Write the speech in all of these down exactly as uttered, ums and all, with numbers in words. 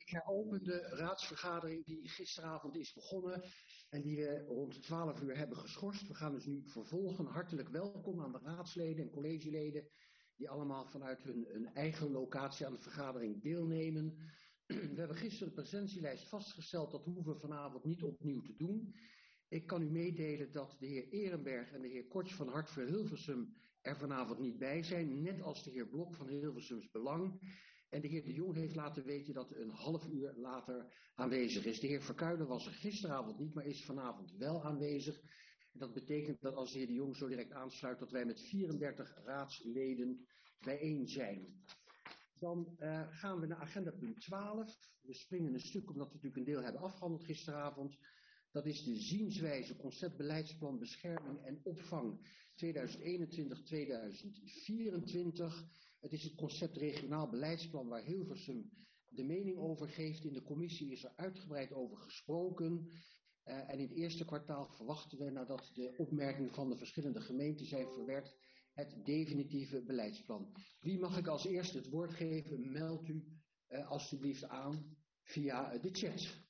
Ik heropen de raadsvergadering die gisteravond is begonnen en die we rond twaalf uur hebben geschorst. We gaan dus nu vervolgen. Hartelijk welkom aan de raadsleden en collegeleden die allemaal vanuit hun, hun eigen locatie aan de vergadering deelnemen. We hebben gisteren de presentielijst vastgesteld, dat hoeven we vanavond niet opnieuw te doen. Ik kan u meedelen dat de heer Ehrenberg en de heer Korts van Hart voor Hilversum er vanavond niet bij zijn, net als de heer Blok van Hilversums Belang. En de heer De Jong heeft laten weten dat een half uur later aanwezig is. De heer Verkuijlen was er gisteravond niet, maar is vanavond wel aanwezig. En dat betekent dat als de heer De Jong zo direct aansluit, dat wij met vierendertig raadsleden bijeen zijn. Dan uh, gaan we naar agenda punt twaalf. We springen een stuk omdat we natuurlijk een deel hebben afgehandeld gisteravond. Dat is de zienswijze concept beleidsplan bescherming en opvang tweeduizend eenentwintig tot tweeduizend vierentwintig. Het is het concept regionaal beleidsplan waar Hilversum de mening over geeft. In de commissie is er uitgebreid over gesproken. Uh, en in het eerste kwartaal verwachten we, nadat de opmerkingen van de verschillende gemeenten zijn verwerkt, het definitieve beleidsplan. Wie mag ik als eerste het woord geven? Meld u uh, alstublieft aan via uh, de chat.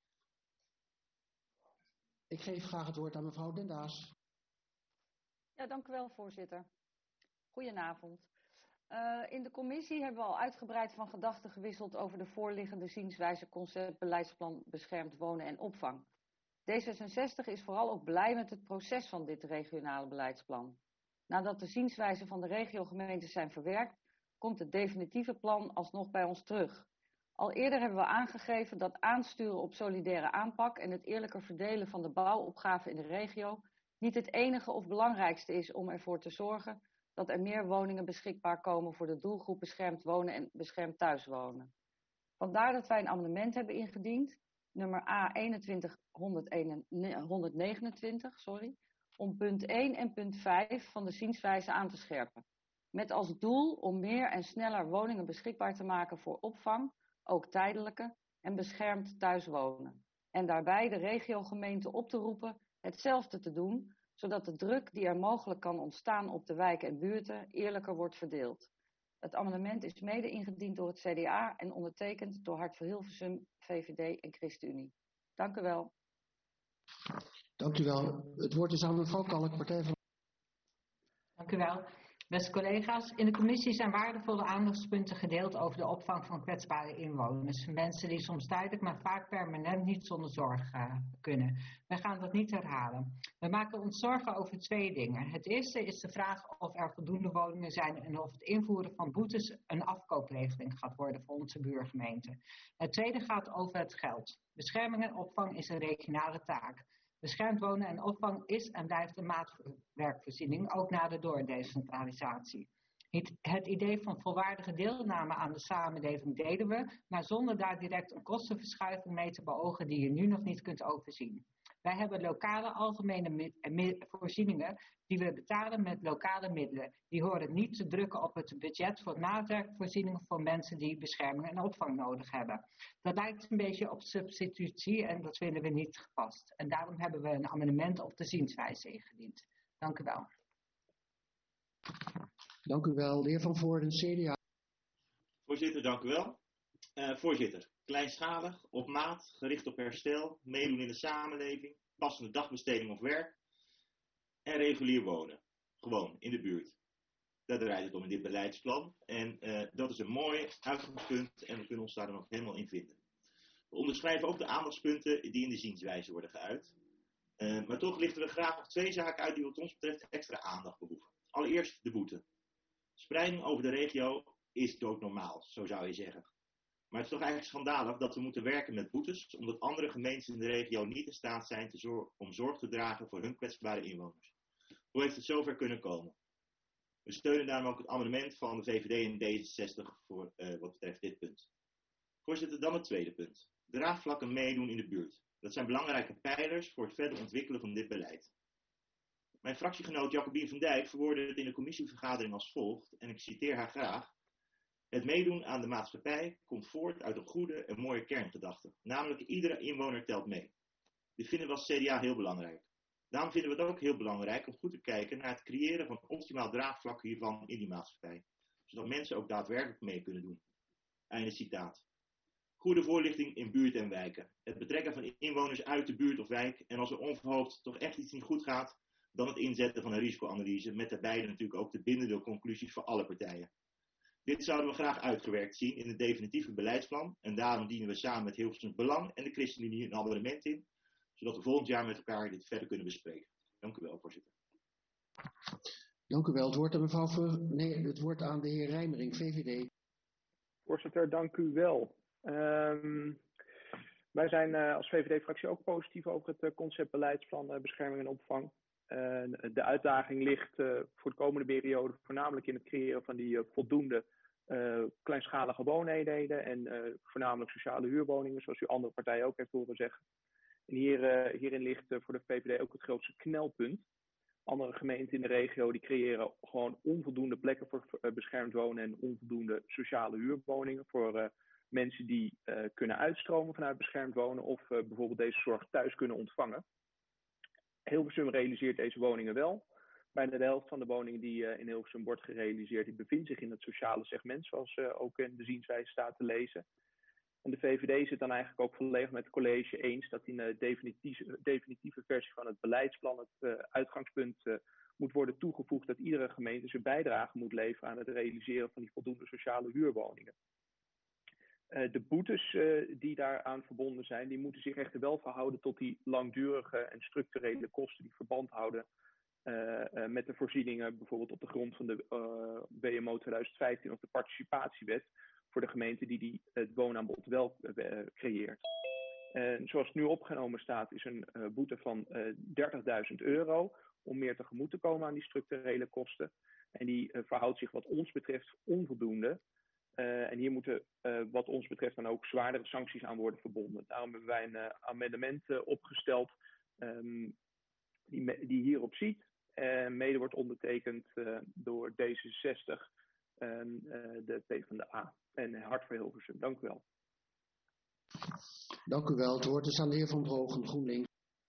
Ik geef graag het woord aan mevrouw Den Daas. Ja, dank u wel, voorzitter. Goedenavond. Uh, in de commissie hebben we al uitgebreid van gedachten gewisseld over de voorliggende zienswijze concept beleidsplan beschermd wonen en opvang. D zesenzestig is vooral ook blij met het proces van dit regionale beleidsplan. Nadat de zienswijzen van de regiogemeentes zijn verwerkt, komt het definitieve plan alsnog bij ons terug. Al eerder hebben we aangegeven dat aansturen op solidaire aanpak en het eerlijker verdelen van de bouwopgaven in de regio niet het enige of belangrijkste is om ervoor te zorgen dat er meer woningen beschikbaar komen voor de doelgroep beschermd wonen en beschermd thuiswonen. Vandaar dat wij een amendement hebben ingediend, nummer A eenentwintig honderdnegenentwintig, sorry, om punt één en punt vijf van de zienswijze aan te scherpen. Met als doel om meer en sneller woningen beschikbaar te maken voor opvang, ook tijdelijke, en beschermd thuiswonen. En daarbij de regiogemeenten op te roepen hetzelfde te doen, zodat de druk die er mogelijk kan ontstaan op de wijken en buurten eerlijker wordt verdeeld. Het amendement is mede ingediend door het C D A en ondertekend door Hart voor Hilversum, V V D en ChristenUnie. Dank u wel. Dank u wel. Het woord is aan mevrouw Kalk, Partij van... Dank u wel. Beste collega's, in de commissie zijn waardevolle aandachtspunten gedeeld over de opvang van kwetsbare inwoners. Mensen die soms tijdelijk, maar vaak permanent niet zonder zorg uh, kunnen. We gaan dat niet herhalen. We maken ons zorgen over twee dingen. Het eerste is de vraag of er voldoende woningen zijn en of het invoeren van boetes een afkoopregeling gaat worden voor onze buurgemeente. Het tweede gaat over het geld. Bescherming en opvang is een regionale taak. Beschermd wonen en opvang is en blijft een maatwerkvoorziening, ook na de doordecentralisatie. Het, het idee van volwaardige deelname aan de samenleving delen we, maar zonder daar direct een kostenverschuiving mee te beogen die je nu nog niet kunt overzien. Wij hebben lokale algemene voorzieningen die we betalen met lokale middelen. Die horen niet te drukken op het budget voor maatwerkvoorzieningen voor mensen die bescherming en opvang nodig hebben. Dat lijkt een beetje op substitutie en dat vinden we niet gepast. En daarom hebben we een amendement op de zienswijze ingediend. Dank u wel. Dank u wel. De heer Van Voorden, C D A. Voorzitter, dank u wel. Uh, voorzitter, kleinschalig, op maat, gericht op herstel, meedoen in de samenleving, passende dagbesteding of werk en regulier wonen. Gewoon, in de buurt. Daar draait het om in dit beleidsplan en uh, dat is een mooi uitgangspunt en we kunnen ons daar dan nog helemaal in vinden. We onderschrijven ook de aandachtspunten die in de zienswijze worden geuit. Uh, maar toch lichten we graag nog twee zaken uit die wat ons betreft extra aandacht behoeven. Allereerst de boete. Spreiding over de regio is doodnormaal, zo zou je zeggen. Maar het is toch eigenlijk schandalig dat we moeten werken met boetes, omdat andere gemeentes in de regio niet in staat zijn te zor- om zorg te dragen voor hun kwetsbare inwoners. Hoe heeft het zover kunnen komen? We steunen daarom ook het amendement van de V V D en D zesenzestig voor uh, wat betreft dit punt. Voorzitter, dan het tweede punt. Draagvlakken meedoen in de buurt. Dat zijn belangrijke pijlers voor het verder ontwikkelen van dit beleid. Mijn fractiegenoot Jacobien van Dijk verwoordde het in de commissievergadering als volgt, en ik citeer haar graag. Het meedoen aan de maatschappij komt voort uit een goede en mooie kerngedachte, namelijk iedere inwoner telt mee. Dit vinden we als C D A heel belangrijk. Daarom vinden we het ook heel belangrijk om goed te kijken naar het creëren van optimaal draagvlak hiervan in die maatschappij, zodat mensen ook daadwerkelijk mee kunnen doen. Einde citaat. Goede voorlichting in buurten en wijken. Het betrekken van inwoners uit de buurt of wijk. En als er onverhoopt toch echt iets niet goed gaat, dan het inzetten van een risicoanalyse. Met daarbij natuurlijk ook de bindende conclusies voor alle partijen. Dit zouden we graag uitgewerkt zien in het definitieve beleidsplan. En daarom dienen we samen met Hilversums Belang en de ChristenUnie een abonnement in. Zodat we volgend jaar met elkaar dit verder kunnen bespreken. Dank u wel, voorzitter. Dank u wel. Het woord aan mevrouw Ver... nee, het woord aan de heer Rijmering, V V D. Voorzitter, dank u wel. Um, wij zijn uh, als V V D-fractie ook positief over het uh, concept beleidsplan uh, bescherming en opvang. Uh, de uitdaging ligt uh, voor de komende periode voornamelijk in het creëren van die uh, voldoende uh, kleinschalige wooneenheden en uh, voornamelijk sociale huurwoningen, zoals u andere partijen ook heeft horen zeggen. En hier, uh, hierin ligt uh, voor de V V D ook het grootste knelpunt. Andere gemeenten in de regio die creëren gewoon onvoldoende plekken voor uh, beschermd wonen en onvoldoende sociale huurwoningen voor uh, mensen die uh, kunnen uitstromen vanuit beschermd wonen of uh, bijvoorbeeld deze zorg thuis kunnen ontvangen. Hilversum realiseert deze woningen wel. Bijna de helft van de woningen die uh, in Hilversum wordt gerealiseerd, die bevindt zich in het sociale segment, zoals uh, ook in de zienswijze staat te lezen. En de V V D zit dan eigenlijk ook volledig met het college eens dat in de definitieve, definitieve versie van het beleidsplan het uh, uitgangspunt uh, moet worden toegevoegd dat iedere gemeente zijn bijdrage moet leveren aan het realiseren van die voldoende sociale huurwoningen. Uh, de boetes uh, die daaraan verbonden zijn, die moeten zich echter wel verhouden tot die langdurige en structurele kosten die verband houden uh, uh, met de voorzieningen, bijvoorbeeld op de grond van de uh, W M O twintig vijftien of de participatiewet, voor de gemeente die, die het woonaanbod wel uh, creëert. Uh, zoals het nu opgenomen staat, is een uh, boete van uh, dertigduizend euro om meer tegemoet te komen aan die structurele kosten. En die uh, verhoudt zich wat ons betreft onvoldoende. Uh, en hier moeten uh, wat ons betreft dan ook zwaardere sancties aan worden verbonden. Daarom hebben wij een uh, amendement uh, opgesteld um, die, die hierop ziet. Uh, mede wordt ondertekend uh, door D zesenzestig en uh, de PvdA en Hart voor Hilversum. Dank u wel. Dank u wel. Het woord is aan de heer Van Drogen, GroenLinks.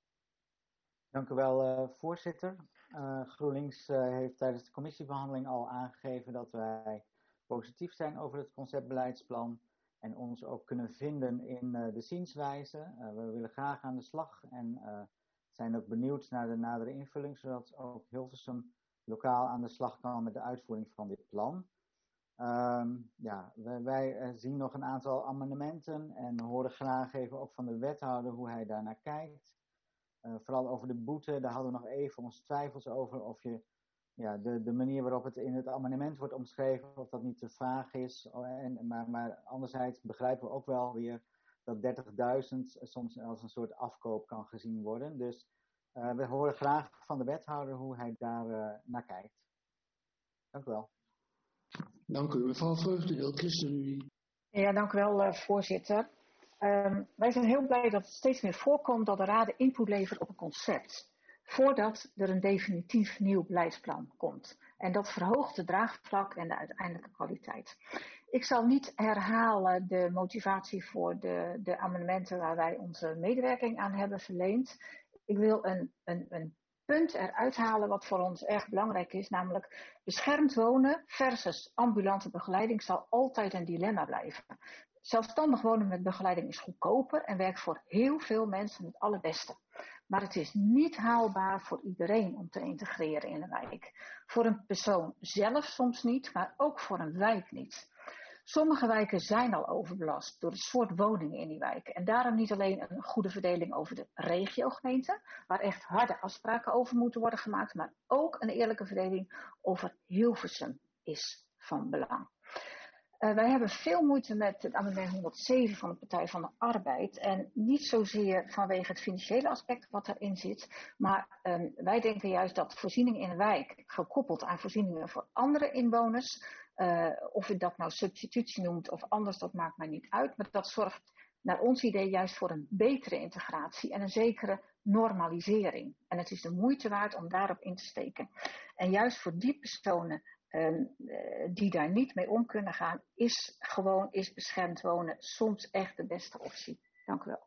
Dank u wel, uh, voorzitter. Uh, GroenLinks uh, heeft tijdens de commissiebehandeling al aangegeven dat wij positief zijn over het conceptbeleidsplan en ons ook kunnen vinden in uh, de zienswijze. Uh, we willen graag aan de slag en uh, zijn ook benieuwd naar de nadere invulling, zodat ook Hilversum lokaal aan de slag kan met de uitvoering van dit plan. Um, ja, wij, wij uh, zien nog een aantal amendementen en horen graag even ook van de wethouder hoe hij daarnaar kijkt. Uh, vooral over de boete, daar hadden we nog even onze twijfels over of je ja, de, de manier waarop het in het amendement wordt omschreven, of dat niet te vaag is. En, maar, maar anderzijds begrijpen we ook wel weer dat dertigduizend soms als een soort afkoop kan gezien worden. Dus uh, we horen graag van de wethouder hoe hij daar uh, naar kijkt. Dank u wel. Dank u, mevrouw Vreugdeneel, ChristenUnie. Ja, dank u wel, uh, voorzitter. Um, wij zijn heel blij dat het steeds meer voorkomt dat de raden input levert op een concept, voordat er een definitief nieuw beleidsplan komt. En dat verhoogt het draagvlak en de uiteindelijke kwaliteit. Ik zal niet herhalen de motivatie voor de, de amendementen waar wij onze medewerking aan hebben verleend. Ik wil een, een, een punt eruit halen wat voor ons erg belangrijk is, namelijk beschermd wonen versus ambulante begeleiding zal altijd een dilemma blijven. Zelfstandig wonen met begeleiding is goedkoper en werkt voor heel veel mensen het allerbeste. Maar het is niet haalbaar voor iedereen om te integreren in een wijk. Voor een persoon zelf soms niet, maar ook voor een wijk niet. Sommige wijken zijn al overbelast door het soort woningen in die wijken. En daarom niet alleen een goede verdeling over de regiogemeente, waar echt harde afspraken over moeten worden gemaakt, maar ook een eerlijke verdeling over Hilversum is van belang. Uh, wij hebben veel moeite met het amendement honderdzeven van de Partij van de Arbeid. En niet zozeer vanwege het financiële aspect wat erin zit. Maar um, wij denken juist dat voorzieningen in een wijk, gekoppeld aan voorzieningen voor andere inwoners. Uh, of u dat nou substitutie noemt of anders, dat maakt mij niet uit. Maar dat zorgt naar ons idee juist voor een betere integratie en een zekere normalisering. En het is de moeite waard om daarop in te steken. En juist voor die personen Um, uh, die daar niet mee om kunnen gaan, is gewoon, is beschermd wonen soms echt de beste optie. Dank u wel.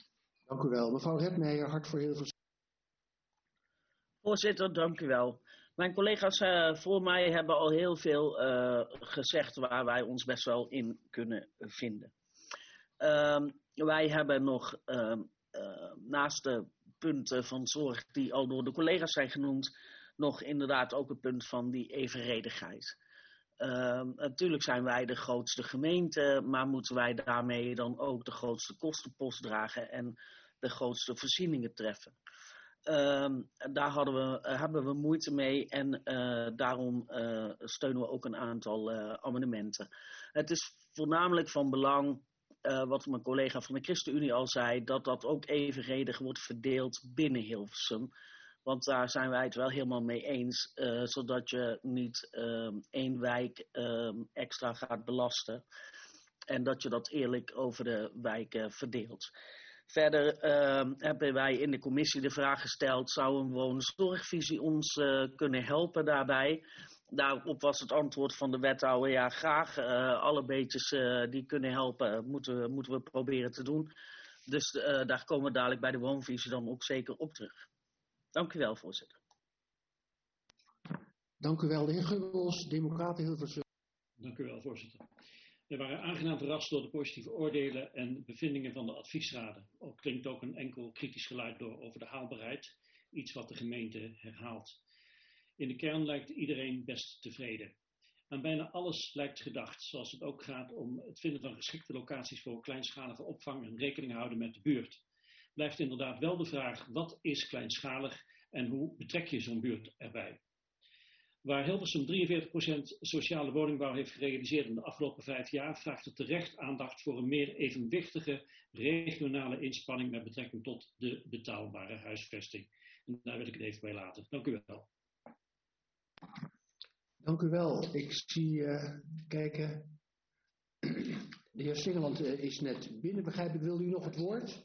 Dank u wel. Mevrouw Redmeijer, Hart voor Hilversum. Voorzitter, dank u wel. Mijn collega's uh, voor mij hebben al heel veel uh, gezegd waar wij ons best wel in kunnen vinden. Uh, wij hebben nog uh, uh, naast de punten van zorg die al door de collega's zijn genoemd, nog inderdaad ook het punt van die evenredigheid. Uh, natuurlijk zijn wij de grootste gemeente, maar moeten wij daarmee dan ook de grootste kostenpost dragen en de grootste voorzieningen treffen. Uh, daar hadden we, uh, hebben we moeite mee en uh, daarom uh, steunen we ook een aantal uh, amendementen. Het is voornamelijk van belang, uh, wat mijn collega van de ChristenUnie al zei, dat dat ook evenredig wordt verdeeld binnen Hilversum. Want daar zijn wij het wel helemaal mee eens, uh, zodat je niet uh, één wijk uh, extra gaat belasten en dat je dat eerlijk over de wijken verdeelt. Verder uh, hebben wij in de commissie de vraag gesteld, zou een woonzorgvisie ons uh, kunnen helpen daarbij? Daarop was het antwoord van de wethouder, ja graag, uh, alle beetjes uh, die kunnen helpen, moeten we, moeten we proberen te doen. Dus uh, daar komen we dadelijk bij de woonvisie dan ook zeker op terug. Dank u wel, voorzitter. Dank u wel, de heer Gubbels, Democraten Hilversum. Dank u wel, voorzitter. We waren aangenaam verrast door de positieve oordelen en bevindingen van de adviesraden. Ook klinkt ook een enkel kritisch geluid door over de haalbaarheid, iets wat de gemeente herhaalt. In de kern lijkt iedereen best tevreden. Aan bijna alles lijkt gedacht, zoals het ook gaat om het vinden van geschikte locaties voor kleinschalige opvang en rekening houden met de buurt. Blijft inderdaad wel de vraag, wat is kleinschalig en hoe betrek je zo'n buurt erbij? Waar Hilversum drieënveertig procent sociale woningbouw heeft gerealiseerd in de afgelopen vijf jaar, vraagt het terecht aandacht voor een meer evenwichtige regionale inspanning met betrekking tot de betaalbare huisvesting. En daar wil ik het even bij laten. Dank u wel. Dank u wel. Ik zie uh, kijken. De heer Singeland uh, is net binnen, begrijp ik. Wil u nog het woord?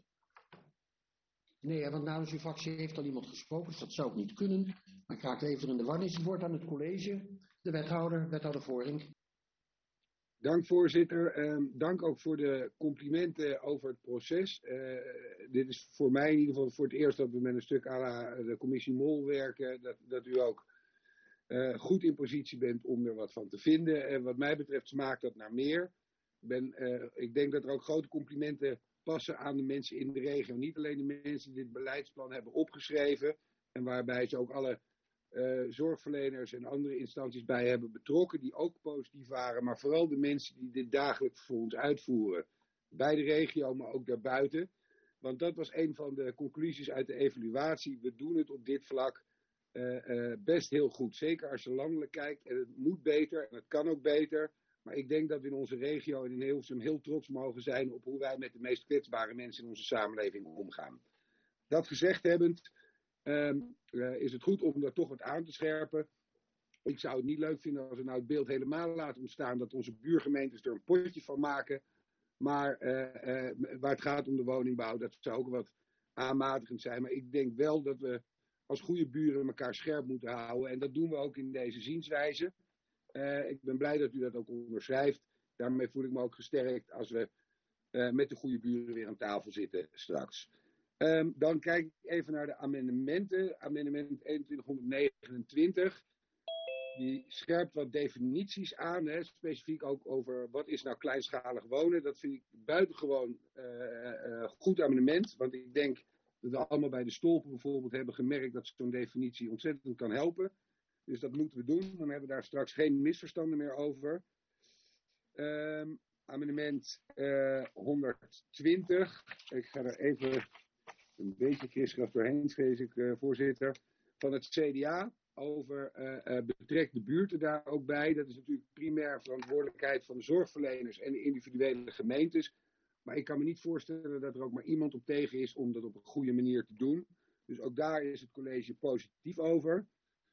Nee, want namens uw fractie heeft al iemand gesproken, dus dat zou ook niet kunnen. Maar ik raak even in de war. Is het woord aan het college, de wethouder, wethouder Voorink. Dank voorzitter. Um, dank ook voor de complimenten over het proces. Uh, dit is voor mij in ieder geval voor het eerst dat we met een stuk à la de commissie Mol werken. Dat, dat u ook uh, goed in positie bent om er wat van te vinden. En wat mij betreft smaakt dat naar meer. Ik, ben, uh, ik denk dat er ook grote complimenten passen aan de mensen in de regio. Niet alleen de mensen die dit beleidsplan hebben opgeschreven en waarbij ze ook alle uh, zorgverleners en andere instanties bij hebben betrokken die ook positief waren, maar vooral de mensen die dit dagelijks voor ons uitvoeren. Bij de regio, maar ook daarbuiten. Want dat was een van de conclusies uit de evaluatie. We doen het op dit vlak uh, uh, best heel goed. Zeker als je landelijk kijkt. En het moet beter en het kan ook beter. Maar ik denk dat we in onze regio en in Hilversum heel trots mogen zijn op hoe wij met de meest kwetsbare mensen in onze samenleving omgaan. Dat gezegd hebbend, um, uh, is het goed om daar toch wat aan te scherpen. Ik zou het niet leuk vinden als we nou het beeld helemaal laten ontstaan dat onze buurgemeentes er een potje van maken. Maar uh, uh, waar het gaat om de woningbouw, dat zou ook wat aanmatigend zijn. Maar ik denk wel dat we als goede buren elkaar scherp moeten houden. En dat doen we ook in deze zienswijze. Uh, ik ben blij dat u dat ook onderschrijft. Daarmee voel ik me ook gesterkt als we uh, met de goede buren weer aan tafel zitten straks. Um, dan kijk ik even naar de amendementen. Amendement eenentwintighonderdnegenentwintig. Die scherpt wat definities aan. Hè, specifiek ook over wat is nou kleinschalig wonen. Dat vind ik buitengewoon uh, uh, goed amendement. Want ik denk dat we allemaal bij de stolpen bijvoorbeeld hebben gemerkt dat zo'n definitie ontzettend kan helpen. Dus dat moeten we doen. Dan hebben we daar straks geen misverstanden meer over. Um, amendement uh, honderdtwintig. Ik ga er even een beetje kriskras doorheen, vrees ik, uh, voorzitter. Van het C D A. Over uh, uh, betrek de buurten daar ook bij. Dat is natuurlijk primair verantwoordelijkheid van de zorgverleners en de individuele gemeentes. Maar ik kan me niet voorstellen dat er ook maar iemand op tegen is om dat op een goede manier te doen. Dus ook daar is het college positief over.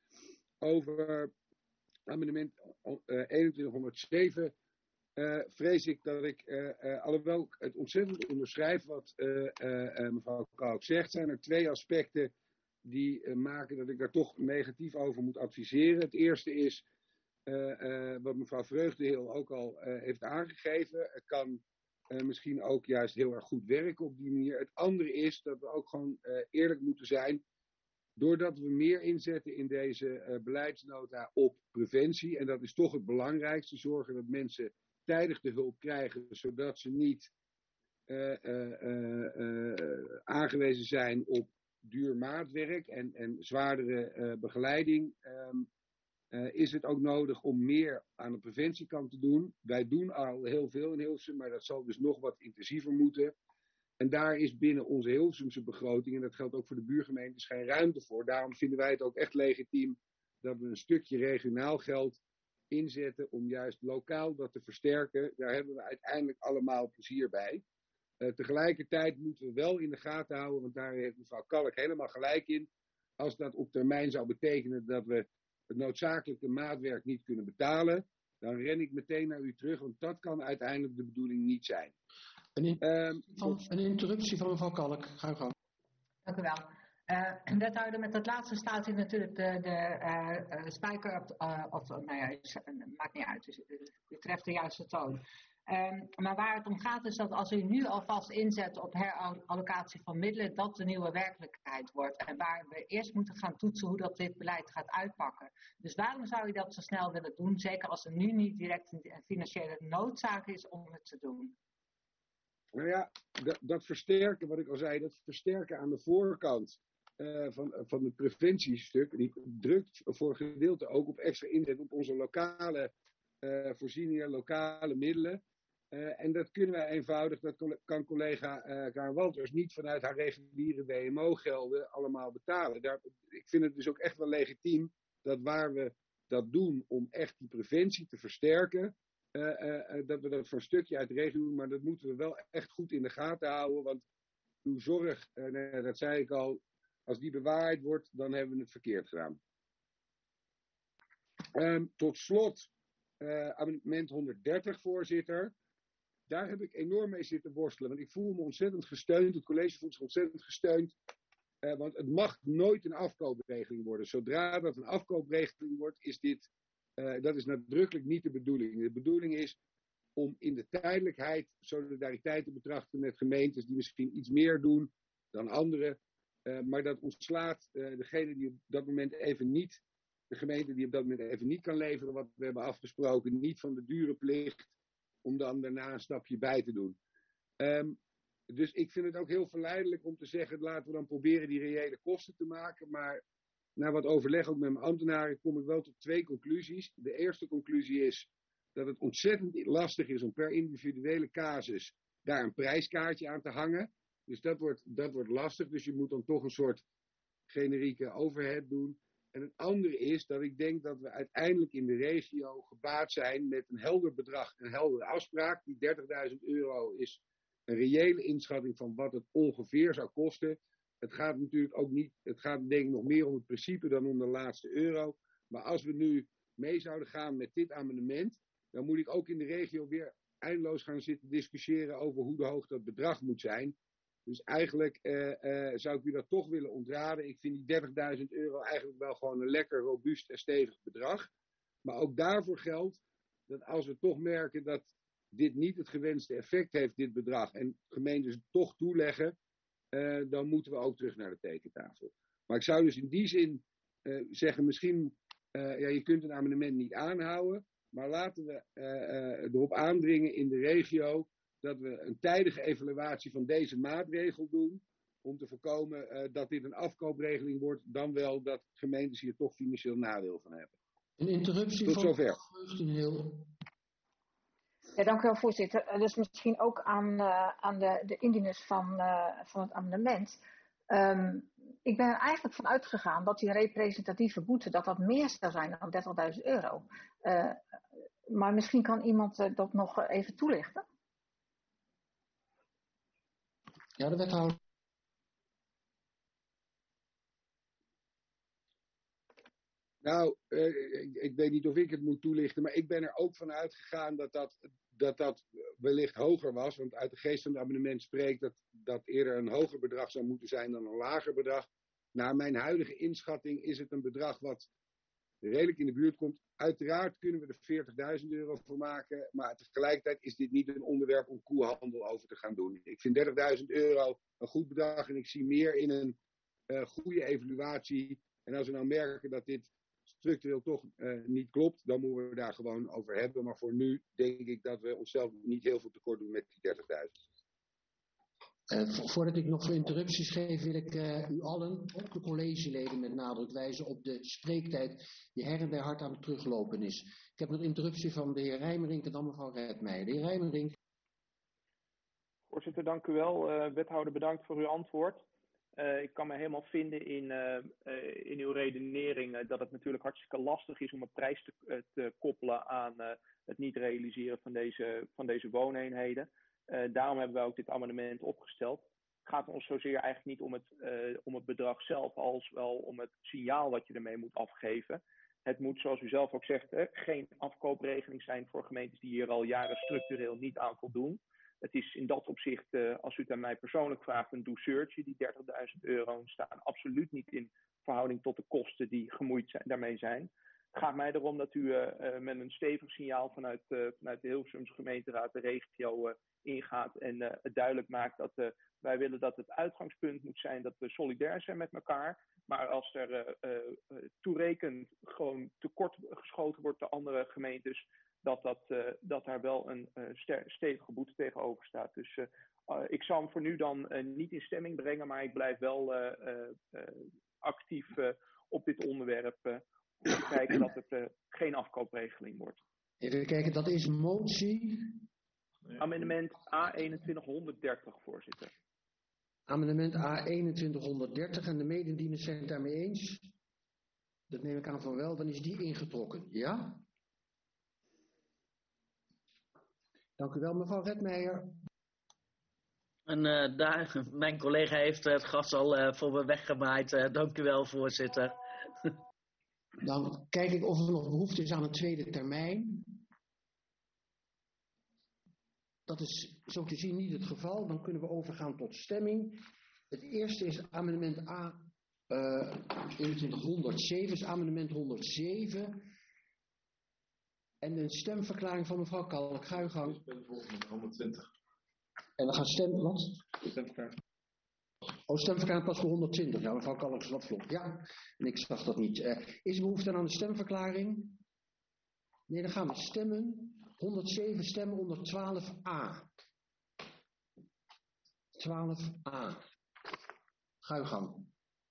Over amendement uh, eenentwintighonderdzeven uh, vrees ik dat ik, uh, uh, alhoewel ik het ontzettend onderschrijf wat uh, uh, uh, mevrouw Kalk zegt, zijn er twee aspecten die uh, maken dat ik daar toch negatief over moet adviseren. Het eerste is, uh, uh, wat mevrouw Vreugdenhil ook al uh, heeft aangegeven, het kan uh, misschien ook juist heel erg goed werken op die manier. Het andere is dat we ook gewoon uh, eerlijk moeten zijn. doordat we meer inzetten in deze uh, beleidsnota op preventie, en dat is toch het belangrijkste, zorgen dat mensen tijdig de hulp krijgen, zodat ze niet uh, uh, uh, uh, aangewezen zijn op duur maatwerk en, en zwaardere uh, begeleiding, um, uh, is het ook nodig om meer aan de preventiekant te doen. Wij doen al heel veel in Hilversum, maar dat zal dus nog wat intensiever moeten. En daar is binnen onze Hilversumse begroting, en dat geldt ook voor de buurgemeentes, geen ruimte voor. Daarom vinden wij het ook echt legitiem dat we een stukje regionaal geld inzetten om juist lokaal dat te versterken. Daar hebben we uiteindelijk allemaal plezier bij. Uh, tegelijkertijd moeten we wel in de gaten houden, want daar heeft mevrouw Kalk helemaal gelijk in. Als dat op termijn zou betekenen dat we het noodzakelijke maatwerk niet kunnen betalen, dan ren ik meteen naar u terug, want dat kan uiteindelijk de bedoeling niet zijn. Een, in, um, van, een interruptie van mevrouw Kalk. Ga u gang. Dank u wel. Uh, wethouder, met dat laatste staat hier natuurlijk de, de uh, uh, spijker op, uh, of nou ja, maakt niet uit, dus, uh, u treft de juiste toon. Um, maar waar het om gaat is dat als u nu alvast inzet op herallocatie van middelen, dat de nieuwe werkelijkheid wordt. En waar we eerst moeten gaan toetsen hoe dat dit beleid gaat uitpakken. Dus waarom zou u dat zo snel willen doen, zeker als er nu niet direct een financiële noodzaak is om het te doen? Nou ja, dat, dat versterken, wat ik al zei, dat versterken aan de voorkant uh, van, van het preventiestuk, die drukt voor een gedeelte ook op extra inzet op onze lokale uh, voorzieningen, lokale middelen. Uh, en dat kunnen wij eenvoudig, dat kan collega uh, Karen Walters niet vanuit haar reguliere W M O-gelden allemaal betalen. Daar, ik vind het dus ook echt wel legitiem dat waar we dat doen om echt die preventie te versterken, Uh, uh, uh, dat we dat voor een stukje uit de regio doen, maar dat moeten we wel echt goed in de gaten houden, want uw zorg, uh, nee, dat zei ik al, als die bewaard wordt, dan hebben we het verkeerd gedaan. Um, tot slot, uh, amendement honderddertig, voorzitter. Daar heb ik enorm mee zitten worstelen, want ik voel me ontzettend gesteund, het college voelt zich ontzettend gesteund, uh, want het mag nooit een afkoopregeling worden. Zodra dat een afkoopregeling wordt, is dit Uh, dat is nadrukkelijk niet de bedoeling. De bedoeling is om in de tijdelijkheid solidariteit te betrachten met gemeentes die misschien iets meer doen dan anderen. Uh, maar dat ontslaat uh, degene die op dat moment even niet, de gemeente die op dat moment even niet kan leveren wat we hebben afgesproken, niet van de dure plicht om dan daarna een stapje bij te doen. Um, dus ik vind het ook heel verleidelijk om te zeggen, laten we dan proberen die reële kosten te maken, maar na wat overleg ook met mijn ambtenaren kom ik wel tot twee conclusies. De eerste conclusie is dat het ontzettend lastig is om per individuele casus daar een prijskaartje aan te hangen. Dus dat wordt, dat wordt lastig. Dus je moet dan toch een soort generieke overhead doen. En het andere is dat ik denk dat we uiteindelijk in de regio gebaat zijn met een helder bedrag, een heldere afspraak. Die dertigduizend euro is een reële inschatting van wat het ongeveer zou kosten. Het gaat natuurlijk ook niet, het gaat denk ik nog meer om het principe dan om de laatste euro. Maar als we nu mee zouden gaan met dit amendement, dan moet ik ook in de regio weer eindeloos gaan zitten discussiëren over hoe de hoog dat bedrag moet zijn. Dus eigenlijk uh, uh, zou ik u dat toch willen ontraden. Ik vind die dertigduizend euro eigenlijk wel gewoon een lekker robuust en stevig bedrag. Maar ook daarvoor geldt dat als we toch merken dat dit niet het gewenste effect heeft, dit bedrag, en gemeentes het toch toeleggen, Uh, dan moeten we ook terug naar de tekentafel. Maar ik zou dus in die zin uh, zeggen, misschien, uh, ja, je kunt een amendement niet aanhouden, maar laten we uh, uh, erop aandringen in de regio dat we een tijdige evaluatie van deze maatregel doen, om te voorkomen uh, dat dit een afkoopregeling wordt, dan wel dat gemeentes hier toch financieel nadeel van hebben. Een interruptie Tot van zover. Ja, dank u wel, voorzitter. Dus misschien ook aan, uh, aan de, de indieners van, uh, van het amendement. Um, ik ben er eigenlijk van uitgegaan dat die representatieve boete dat dat meer zou zijn dan dertigduizend euro. Uh, maar misschien kan iemand uh, dat nog even toelichten. Ja, de wethouder. Nou, uh, ik, ik weet niet of ik het moet toelichten, maar ik ben er ook van uitgegaan dat dat, dat, dat wellicht hoger was. Want uit de geest van het amendement spreekt dat dat eerder een hoger bedrag zou moeten zijn dan een lager bedrag. Naar mijn huidige inschatting is het een bedrag wat redelijk in de buurt komt. Uiteraard kunnen we er veertigduizend euro voor maken, maar tegelijkertijd is dit niet een onderwerp om koehandel over te gaan doen. Ik vind dertigduizend euro een goed bedrag en ik zie meer in een uh, goede evaluatie. En als we nou merken dat dit structureel toch uh, niet klopt, dan moeten we daar gewoon over hebben. Maar voor nu denk ik dat we onszelf niet heel veel tekort doen met die dertigduizend. Uh, voordat ik nog interrupties geef, wil ik uh, u allen, ook de collegeleden, met nadruk wijzen op de spreektijd die her en der hard aan het teruglopen is. Ik heb een interruptie van de heer Rijmerink en dan mevrouw Redmeijer. De heer Rijmerink. Voorzitter, dank u wel. Uh, wethouder, bedankt voor uw antwoord. Uh, ik kan me helemaal vinden in, uh, uh, in uw redenering uh, dat het natuurlijk hartstikke lastig is om een prijs te, uh, te koppelen aan uh, het niet realiseren van deze, van deze wooneenheden. Uh, daarom hebben wij ook dit amendement opgesteld. Het gaat ons zozeer eigenlijk niet om het, uh, om het bedrag zelf, als wel om het signaal wat je ermee moet afgeven. Het moet, zoals u zelf ook zegt, uh, geen afkoopregeling zijn voor gemeentes die hier al jaren structureel niet aan voldoen. Het is in dat opzicht, uh, als u het aan mij persoonlijk vraagt, een douceurtje. Die dertigduizend euro staan absoluut niet in verhouding tot de kosten die gemoeid zijn, daarmee zijn. Het gaat mij erom dat u uh, uh, met een stevig signaal vanuit, uh, vanuit de Hilversumse gemeenteraad de regio uh, ingaat en uh, het duidelijk maakt dat uh, wij willen dat het uitgangspunt moet zijn dat we solidair zijn met elkaar. Maar als er uh, uh, toerekend gewoon tekort geschoten wordt door andere gemeentes, dat, dat, uh, dat daar wel een uh, stevige boete tegenover staat. Dus uh, uh, ik zal hem voor nu dan uh, niet in stemming brengen, maar ik blijf wel uh, uh, uh, actief uh, op dit onderwerp uh, om te kijken dat het uh, geen afkoopregeling wordt. Even kijken, dat is motie. Amendement A eenentwintig honderddertig, voorzitter. Amendement A eenentwintig honderddertig en de mededieners zijn het daarmee eens. Dat neem ik aan van wel, dan is die ingetrokken. Ja? Dank u wel, mevrouw Redmeijer. En uh, daar, mijn collega heeft het gas al uh, voor me weggemaaid. Uh, dank u wel, voorzitter. Dan kijk ik of er nog behoefte is aan een tweede termijn. Dat is zo te zien niet het geval. Dan kunnen we overgaan tot stemming. Het eerste is amendement A uh, eenentwintig honderdzeven, is amendement honderdzeven. En een stemverklaring van mevrouw Kalk. Ga uw gang. honderdtwintig. En we gaan stemmen, wat? Stemverklaring. Oh, stemverklaring pas voor honderdtwintig. Ja, mevrouw Kalk, dat klopt. Ja, en ik zag dat niet. Uh, is er behoefte aan een stemverklaring? Nee, dan gaan we stemmen. honderdzeven stemmen onder twaalf a. twaalf a. Ga uw gang.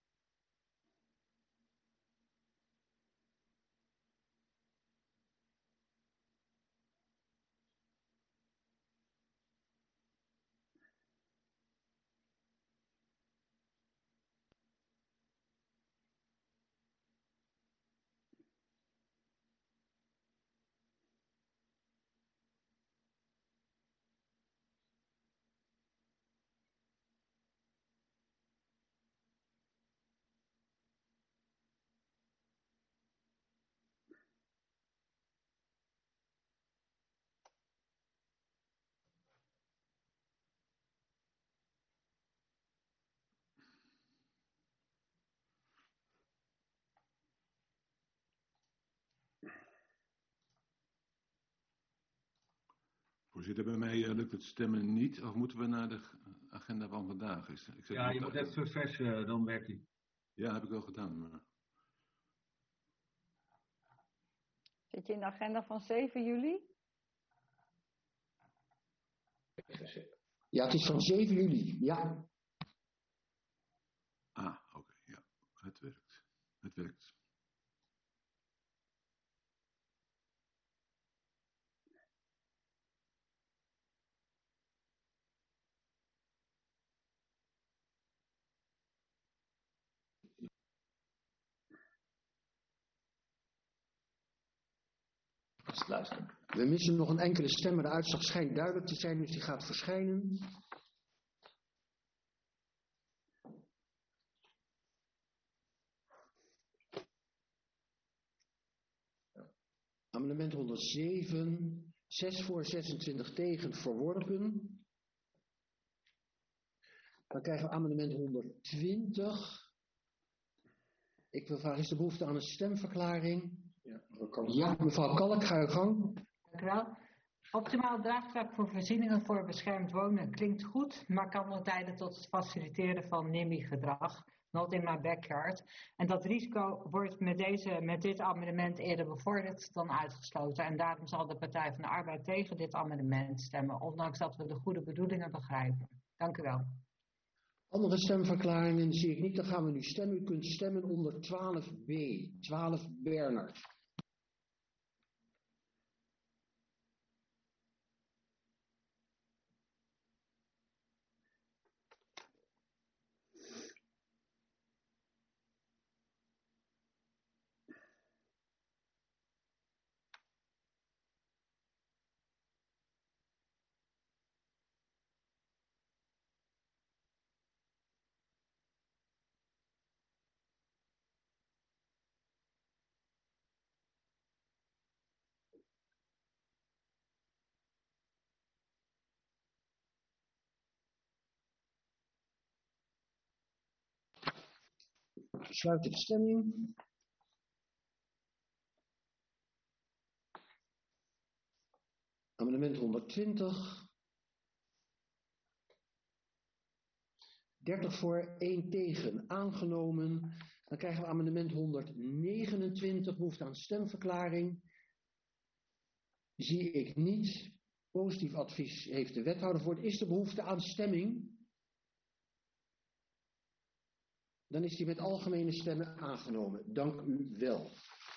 Voorzitter, bij mij uh, lukt het stemmen niet. Of moeten we naar de agenda van vandaag? Is, ik ja, je moet even verversen, dan werkt hij. Ja, heb ik wel gedaan. Maar... Zit je in de agenda van zeven juli? Ja, het is van zeven juli, ja. Ah, oké, okay, ja. Het werkt. Het werkt. We missen nog een enkele stem, maar de uitslag schijnt duidelijk te zijn, dus die gaat verschijnen. Amendement honderdzeven, zes voor, zesentwintig tegen, verworpen. Dan krijgen we amendement honderdtwintig. Ik wil vragen, is er behoefte aan een stemverklaring? Ja, mevrouw Kalk. Ja, mevrouw Kalk, ga uw gang. Dank u wel. Optimaal draagvlak voor voorzieningen voor beschermd wonen klinkt goed, maar kan wel leiden tot het faciliteren van NIMBY-gedrag, not in my backyard. En dat risico wordt met, deze, met dit amendement eerder bevorderd dan uitgesloten. En daarom zal de Partij van de Arbeid tegen dit amendement stemmen, ondanks dat we de goede bedoelingen begrijpen. Dank u wel. Andere stemverklaringen zie ik niet. Dan gaan we nu stemmen. U kunt stemmen onder twaalf b. twaalf Bernard. Sluit de stemming. Amendement honderdtwintig. dertig voor, één tegen. Aangenomen. Dan krijgen we amendement honderdnegenentwintig. Behoefte aan stemverklaring. Zie ik niet. Positief advies heeft de wethouder voor. Is de behoefte aan stemming? Dan is die met algemene stemmen aangenomen. Dank u wel.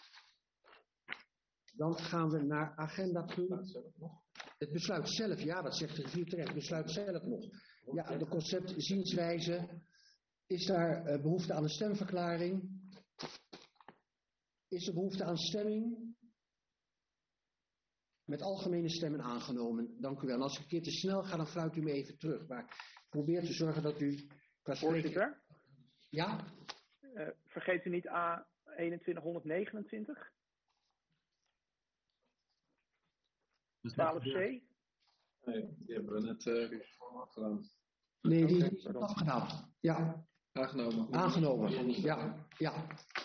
Dan gaan we naar agenda punt. Het besluit zelf, ja, dat zegt de griffier terecht. Het besluit zelf nog. Ja, de concept zienswijze. Is daar uh, behoefte aan een stemverklaring? Is er behoefte aan stemming? Met algemene stemmen aangenomen. Dank u wel. En als ik een keer te snel ga, dan fluit u me even terug. Maar probeer te zorgen dat u... Voorzitter? Ja? Uh, vergeet u niet A eenentwintig honderdnegenentwintig. twaalf c. Nee, die hebben we net uh, afgedaan. Nee, die is afgedaan. Ja. Aangenomen. Aangenomen, ja. ja.